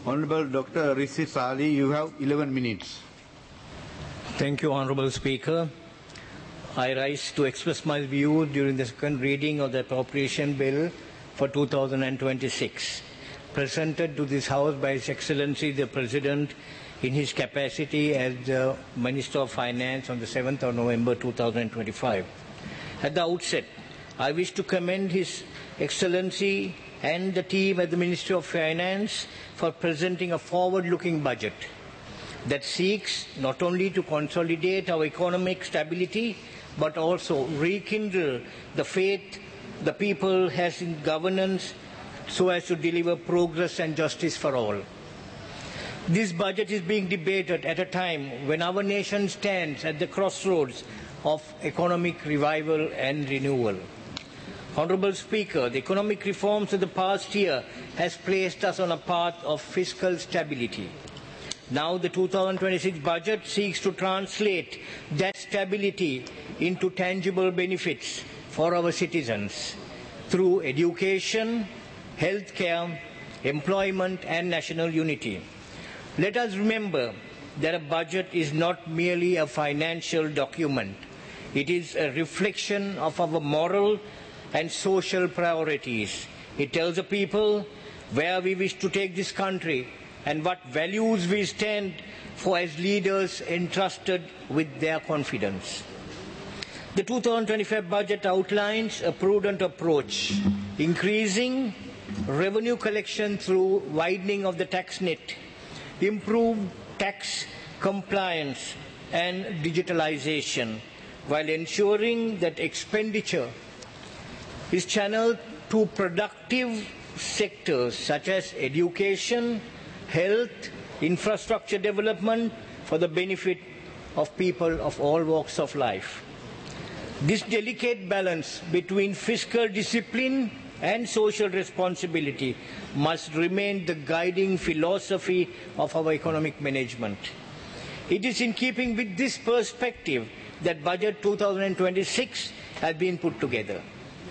Honorable Dr. Rishi Sali, you have 11 minutes. Thank you, Honorable Speaker. I rise to express my view during the second reading of the Appropriation Bill for 2026, presented to this House by His Excellency the President in his capacity as the Minister of Finance on the 7th of November 2025. At the outset, I wish to commend His Excellency and the team at the Ministry of Finance for presenting a forward-looking budget that seeks not only to consolidate our economic stability but also rekindle the faith the people has in governance so as to deliver progress and justice for all. This budget is being debated at a time when our nation stands at the crossroads of economic revival and renewal. Honourable Speaker, the economic reforms of the past year has placed us on a path of fiscal stability. Now the 2026 budget seeks to translate that stability into tangible benefits for our citizens through education, healthcare, employment and national unity. Let us remember that a budget is not merely a financial document. It is a reflection of our moral and social priorities. It tells the people where we wish to take this country and what values we stand for as leaders entrusted with their confidence. The 2025 budget outlines a prudent approach, increasing revenue collection through widening of the tax net, improved tax compliance and digitalization, while ensuring that expenditure is channeled to productive sectors such as education, health, infrastructure development for the benefit of people of all walks of life. This delicate balance between fiscal discipline and social responsibility must remain the guiding philosophy of our economic management. It is in keeping with this perspective that Budget 2026 has been put together.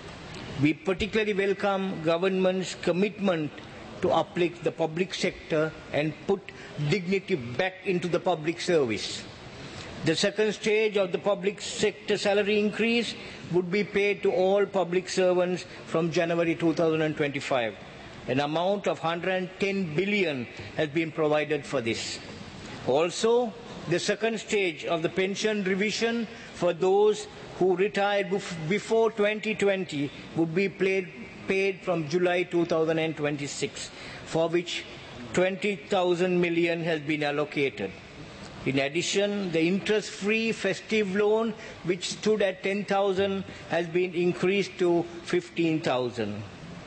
We particularly welcome government's commitment to uplift the public sector and put dignity back into the public service. The second stage of the public sector salary increase would be paid to all public servants from January 2025. An amount of 110 billion has been provided for this. Also, the second stage of the pension revision for those who retired before 2020 would be paid from July 2026, for which 20,000 million has been allocated. In addition, the interest-free festive loan, which stood at 10,000, has been increased to 15,000.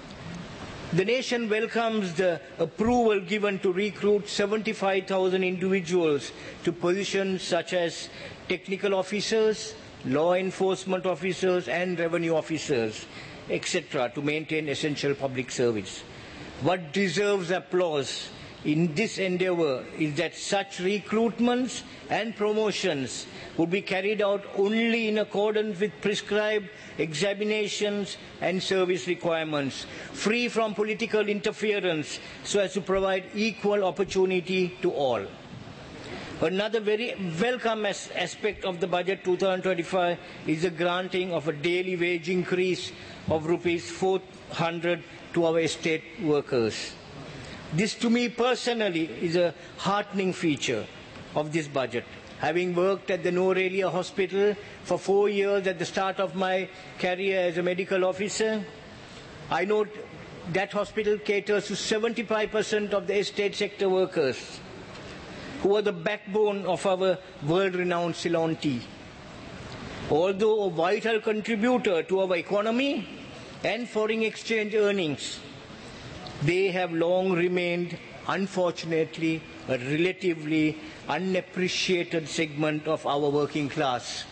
The nation welcomes the approval given to recruit 75,000 individuals to positions such as technical officers, law enforcement officers and revenue officers, etc., to maintain essential public service. What deserves applause in this endeavour is that such recruitments and promotions would be carried out only in accordance with prescribed examinations and service requirements, free from political interference, so as to provide equal opportunity to all. Another very welcome aspect of the budget 2025 is the granting of a daily wage increase of rupees 400 to our estate workers. This to me personally is a heartening feature of this budget. Having worked at the Norelia Hospital for 4 years at the start of my career as a medical officer, I know that hospital caters to 75% of the estate sector workers, who are the backbone of our world-renowned Ceylon tea. Although a vital contributor to our economy and foreign exchange earnings, they have long remained, unfortunately, a relatively unappreciated segment of our working class.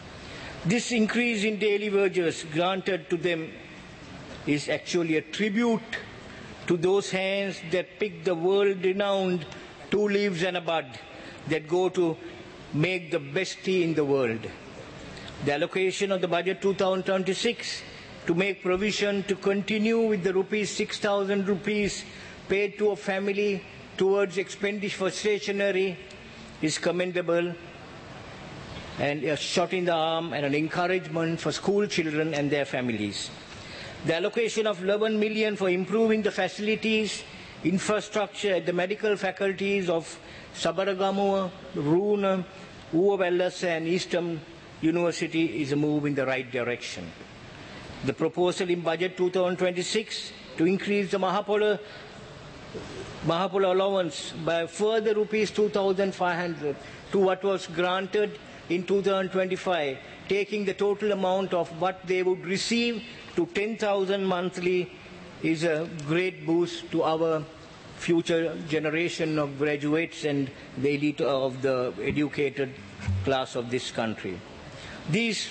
This increase in daily wages granted to them is actually a tribute to those hands that pick the world-renowned 2 leaves and a bud that go to make the best tea in the world. The allocation of the budget 2026 to make provision to continue with the 6,000 rupees paid to a family towards expenditure for stationery is commendable and a shot in the arm and an encouragement for school children and their families. The allocation of 11 million for improving the facilities, infrastructure at the medical faculties of Sabaragamuwa, Runa, Uwawellasa and Eastern University is a move in the right direction. The proposal in Budget 2026 to increase the Mahapolo allowance by further rupees 2,500 to what was granted in 2025, taking the total amount of what they would receive to 10,000 monthly, is a great boost to our future generation of graduates and the elite of the educated class of this country. These,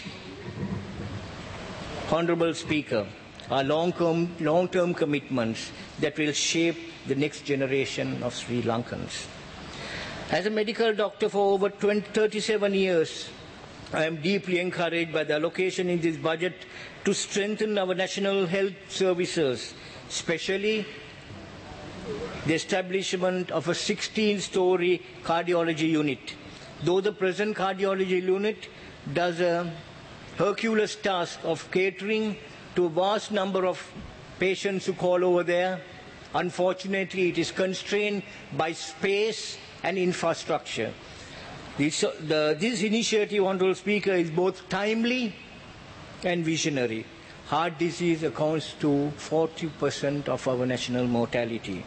Honorable Speaker, are long-term commitments that will shape the next generation of Sri Lankans. As a medical doctor for over 37 years, I am deeply encouraged by the allocation in this budget to strengthen our national health services, especially the establishment of a 16-story cardiology unit. Though the present cardiology unit does a Herculean task of catering to a vast number of patients who call over there, unfortunately it is constrained by space and infrastructure. This initiative, Honourable Speaker, is both timely and visionary. Heart disease accounts to 40% of our national mortality.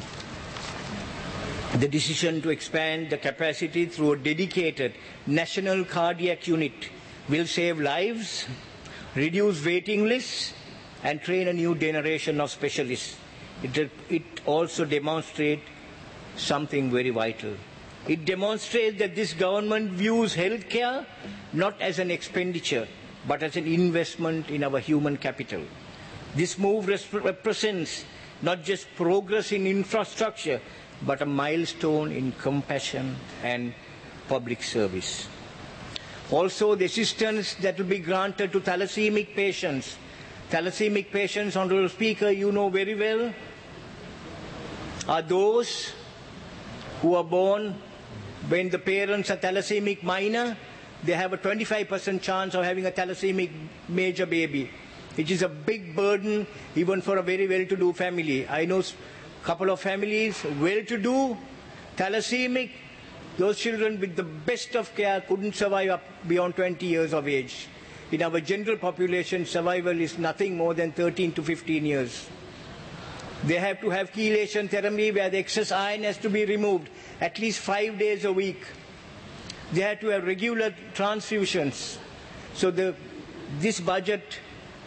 The decision to expand the capacity through a dedicated national cardiac unit will save lives, reduce waiting lists, and train a new generation of specialists. It also demonstrates something very vital. It demonstrates that this government views healthcare not as an expenditure, but as an investment in our human capital. This move represents not just progress in infrastructure, but a milestone in compassion and public service. Also, the assistance that will be granted to thalassaemic patients. Thalassaemic patients, Honourable Speaker, you know very well, are those who are born when the parents are thalassaemic minor. They have a 25% chance of having a thalassaemic major baby. It is a big burden even for a very well-to-do family. I know a couple of families, well-to-do, thalassaemic, those children with the best of care couldn't survive up beyond 20 years of age. In our general population, survival is nothing more than 13 to 15 years. They have to have chelation therapy where the excess iron has to be removed at least 5 days a week. They have to have regular transfusions. So this budget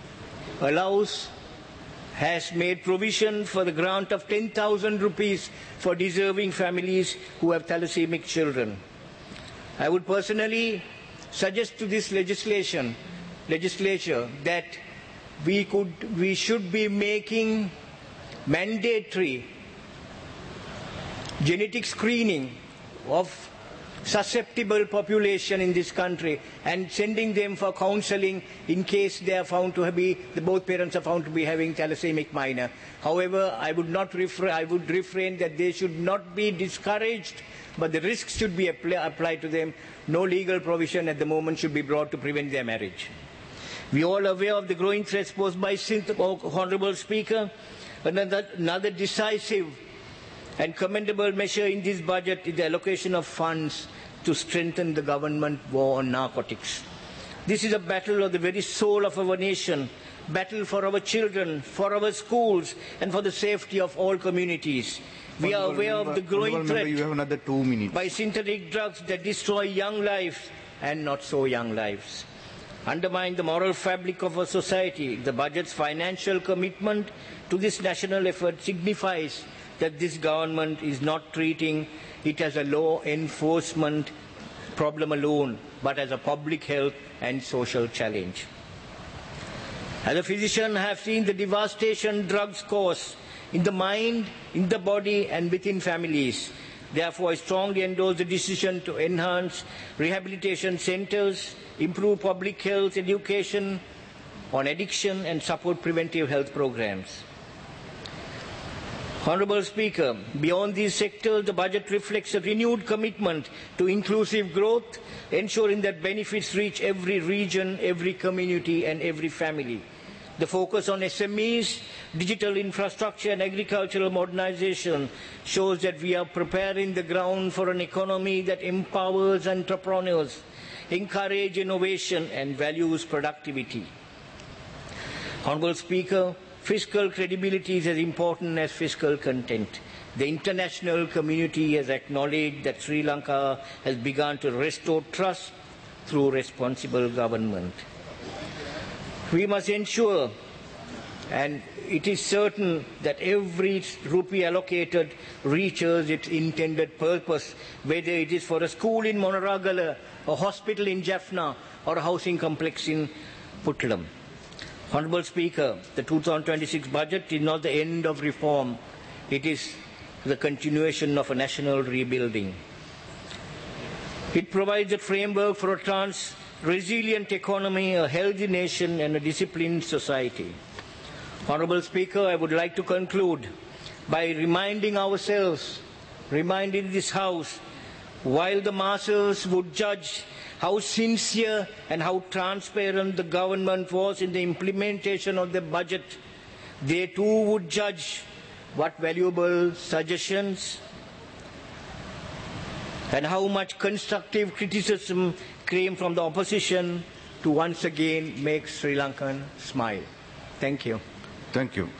has made provision for the grant of 10,000 rupees for deserving families who have thalassaemic children. I would personally suggest to this legislature that we should be making mandatory genetic screening of susceptible population in this country and sending them for counseling in case they are found to be, both parents are found to be having thalassaemic minor. However, I would refrain that they should not be discouraged, but the risks should be applied to them. No legal provision at the moment should be brought to prevent their marriage. We are all aware of the growing threats posed by Honourable Speaker. Another decisive and commendable measure in this budget is the allocation of funds to strengthen the government war on narcotics. This is a battle of the very soul of our nation, battle for our children, for our schools, and for the safety of all communities. We are aware of the growing threat you have another 2 minutes. by synthetic drugs that destroy young lives and not so young lives. Undermine the moral fabric of our society. The budget's financial commitment to this national effort signifies that this government is not treating it as a law enforcement problem alone, but as a public health and social challenge. As a physician, I have seen the devastation drugs cause in the mind, in the body, and within families. Therefore, I strongly endorse the decision to enhance rehabilitation centers, improve public health education on addiction, and support preventive health programs. Honourable Speaker, beyond these sectors, the budget reflects a renewed commitment to inclusive growth, ensuring that benefits reach every region, every community and every family. The focus on SMEs, digital infrastructure and agricultural modernization shows that we are preparing the ground for an economy that empowers entrepreneurs, encourages innovation and values productivity. Honourable Speaker, fiscal credibility is as important as fiscal content. The international community has acknowledged that Sri Lanka has begun to restore trust through responsible government. We must ensure, and it is certain, that every rupee allocated reaches its intended purpose, whether it is for a school in Monaragala, a hospital in Jaffna, or a housing complex in Puttalam. Honourable Speaker, the 2026 budget is not the end of reform. It is the continuation of a national rebuilding. It provides a framework for a resilient economy, a healthy nation and a disciplined society. Honourable Speaker, I would like to conclude by reminding this House, while the masses would judge how sincere and how transparent the government was in the implementation of the budget, they too would judge what valuable suggestions and how much constructive criticism came from the opposition to once again make Sri Lankan smile. Thank you. Thank you.